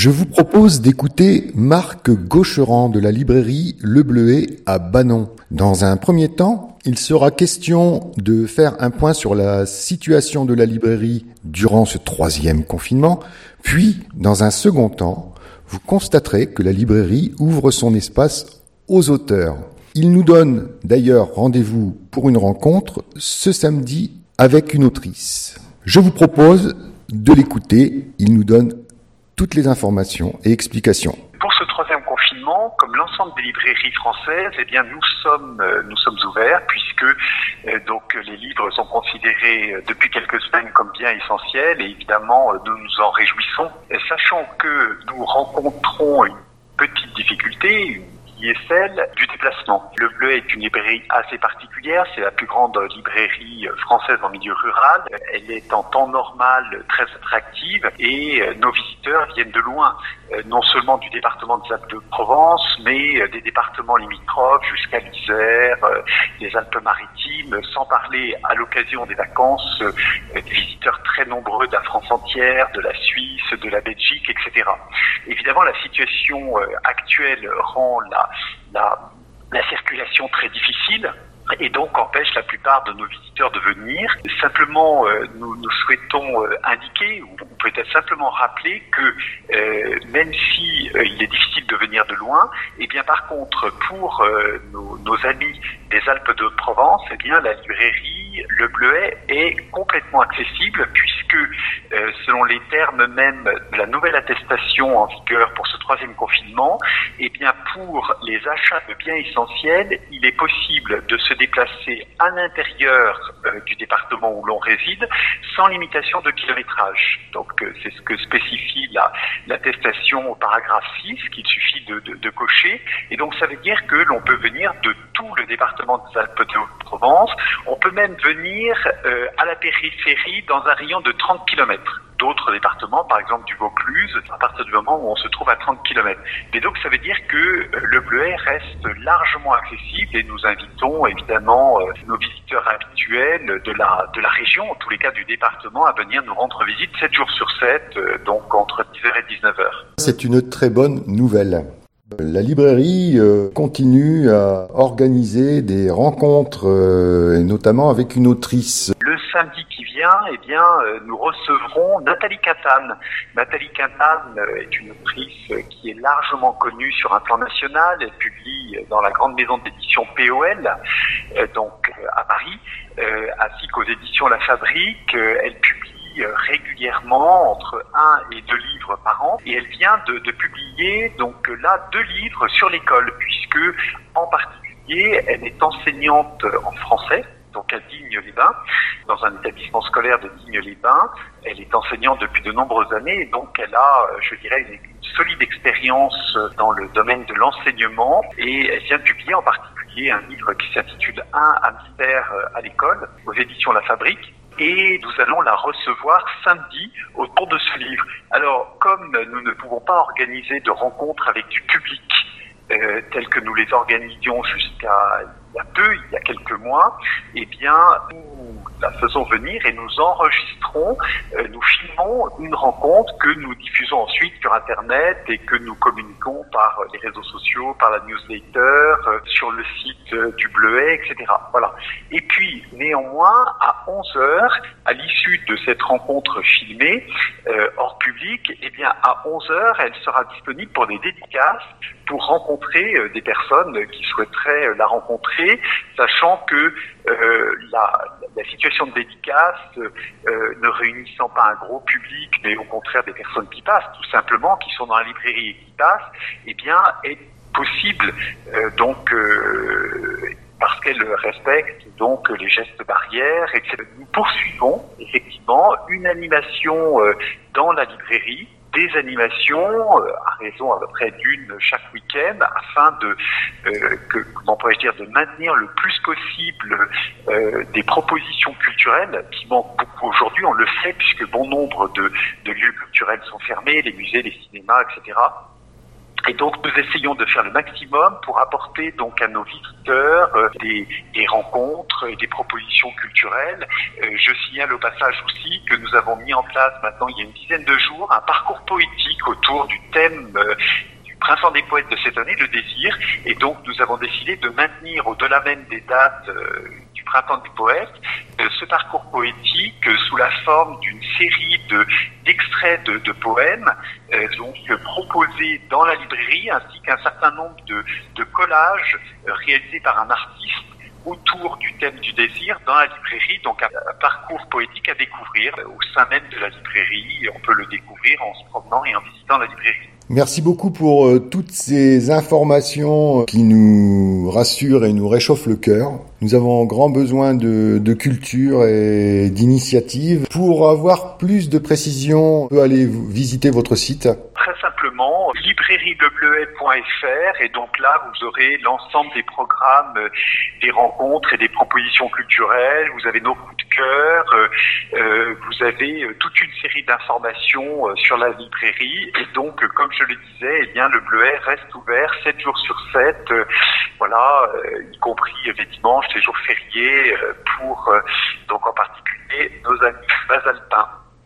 Je vous propose d'écouter Marc Gaucherand de la librairie Le Bleuet à Banon. Dans un premier temps, il sera question de faire un point sur la situation de la librairie durant ce 3e confinement, puis, dans un second temps, vous constaterez que la librairie ouvre son espace aux auteurs. Il nous donne d'ailleurs rendez-vous pour une rencontre ce samedi avec une autrice. Je vous propose de l'écouter, il nous donne toutes les informations et explications. Pour ce 3e confinement, comme l'ensemble des librairies françaises, eh bien nous sommes ouverts puisque donc les livres sont considérés depuis quelques semaines comme bien essentiels et évidemment nous nous en réjouissons, sachant que nous rencontrons une petite difficulté, qui est celle du déplacement. Le Bleuet est une librairie assez particulière, c'est la plus grande librairie française en milieu rural. Elle est en temps normal très attractive et nos visiteurs viennent de loin, non seulement du département des Alpes-de-Provence, mais des départements limitrophes jusqu'à l'Isère, les Alpes-Maritimes, sans parler à l'occasion des vacances des visiteurs très nombreux de la France entière, de la Suisse, de la Belgique, etc. Évidemment, la situation actuelle rend la circulation très difficile et donc empêche la plupart de nos visiteurs de venir. Simplement, nous souhaitons indiquer ou peut-être simplement rappeler que même si il est difficile de venir de loin, et bien par contre pour nos amis des Alpes-de-Provence, eh bien la librairie Le Bleuet est complètement accessible puisque selon les termes même de la nouvelle attestation en vigueur pour ce 3e confinement, eh bien pour les achats de biens essentiels, il est possible de se déplacer à l'intérieur du département où l'on réside sans limitation de kilométrage. Donc c'est ce que spécifie l'attestation au paragraphe 6 qu'il suffit de cocher. Et donc ça veut dire que l'on peut venir de tout le département des Alpes-de-Provence. On peut même venir à la périphérie dans un rayon de 30 km. D'autres départements, par exemple du Vaucluse, à partir du moment où on se trouve à 30 km. Et donc ça veut dire que le Bleuet reste largement accessible et nous invitons évidemment nos visiteurs habituels de la région, en tous les cas du département, à venir nous rendre visite 7 jours sur 7, donc entre 10h et 19h. C'est une très bonne nouvelle. La librairie continue à organiser des rencontres, notamment avec une autrice. Le samedi qui vient, eh bien, nous recevrons Nathalie Catane. Nathalie Catane est une autrice qui est largement connue sur un plan national. Elle publie dans la grande maison d'édition POL, donc à Paris, ainsi qu'aux éditions La Fabrique. Elle publie régulièrement entre 1 et 2 livres par an et elle vient de publier donc là 2 livres sur l'école puisque en particulier elle est enseignante en français donc à Digne-les-Bains, dans un établissement scolaire de Digne-les-Bains. Elle est enseignante depuis de nombreuses années et donc elle a, je dirais, une solide expérience dans le domaine de l'enseignement et elle vient de publier en particulier un livre qui s'intitule Un hamster à l'école aux éditions La Fabrique. Et nous allons la recevoir samedi autour de ce livre. Alors, comme nous ne pouvons pas organiser de rencontres avec du public telles que nous les organisions jusqu'à il y a quelques mois, eh bien, nous la faisons venir et nous enregistrons, nous filmons une rencontre que nous diffusons ensuite sur Internet et que nous communiquons par les réseaux sociaux, par la newsletter, sur le site du Bleuet, etc. Voilà. Et puis, néanmoins, à 11h, à l'issue de cette rencontre filmée, hors public, eh bien, à 11h, elle sera disponible pour des dédicaces, pour rencontrer des personnes qui souhaiteraient la rencontrer, sachant que la situation de dédicace, ne réunissant pas un gros public, mais au contraire des personnes qui passent, tout simplement, qui sont dans la librairie et qui passent, eh bien, est possible, parce qu'elle respecte donc les gestes barrières, etc. Nous poursuivons effectivement une animation dans la librairie, des animations à raison à peu près d'une chaque week-end afin de de maintenir le plus possible des propositions culturelles qui manquent beaucoup aujourd'hui, on le sait puisque bon nombre de lieux culturels sont fermés, les musées, les cinémas, etc. Et donc nous essayons de faire le maximum pour apporter donc à nos visiteurs des rencontres et des propositions culturelles. Je signale au passage aussi que nous avons mis en place maintenant il y a une dizaine de jours un parcours poétique autour du thème du Printemps des poètes de cette année, le désir. Et donc nous avons décidé de maintenir au-delà même des dates du Printemps des poètes ce parcours poétique sous la forme d'une série d'extraits de poèmes donc proposés dans la librairie, ainsi qu'un certain nombre de collages réalisés par un artiste autour du thème du désir dans la librairie. Donc un parcours poétique à découvrir au sein même de la librairie. On peut le découvrir en se promenant et en visitant la librairie. Merci beaucoup pour toutes ces informations qui nous rassurent et nous réchauffent le cœur. Nous avons grand besoin de culture et d'initiative. Pour avoir plus de précisions, on peut aller visiter votre site. Très simplement, librairielebleuet.fr, et donc là vous aurez l'ensemble des programmes, des rencontres et des propositions culturelles. Vous avez nos coups de cœur, vous avez toute une série d'informations sur la librairie, et donc comme je le disais, eh bien le Bleuet reste ouvert 7 jours sur 7, y compris les dimanches, les jours fériés, pour donc en particulier nos amis basalpins.